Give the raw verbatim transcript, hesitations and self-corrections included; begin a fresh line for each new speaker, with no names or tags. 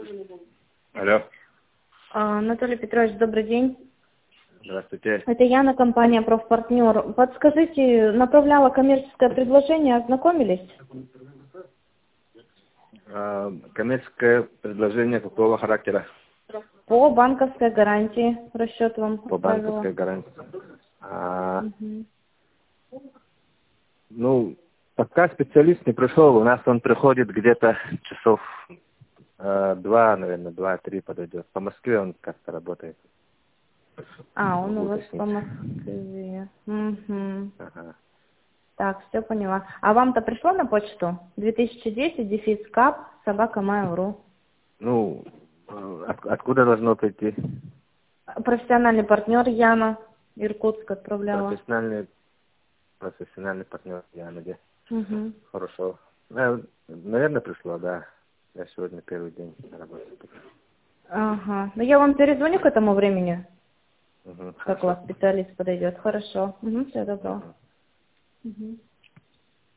Алло.
А, Анатолий Петрович, добрый день.
Здравствуйте.
Это Яна, компания «Профпартнер». Подскажите, направляла коммерческое предложение, ознакомились?
А, коммерческое предложение какого характера?
По банковской гарантии расчет вам
По
отправила.
банковской гарантии. А,
Мгм.
ну, пока специалист не пришел, у нас он приходит где-то часов э, два, наверное, два-три подойдет. По Москве он как-то работает.
А, он у
Могу
вас
уточнить.
по Москве. Мгм.
Ага.
Так, все поняла. А вам-то пришло на почту? две тысячи десять, дефис кап, собака mail.ru.
Ну, э, от- откуда должно прийти?
Профессиональный партнер Яна, Иркутск отправляла.
Профессиональный, профессиональный партнер. Я надеюсь.
Мгм.
Хорошо. Э, наверное, пришло, да. Я сегодня первый день на работе.
Ага. Ну я вам перезвоню к этому времени,
Угу,
как у
хорошо.
вас специалист подойдет. Хорошо. Угу, все добро.
Мгм.
Мгм.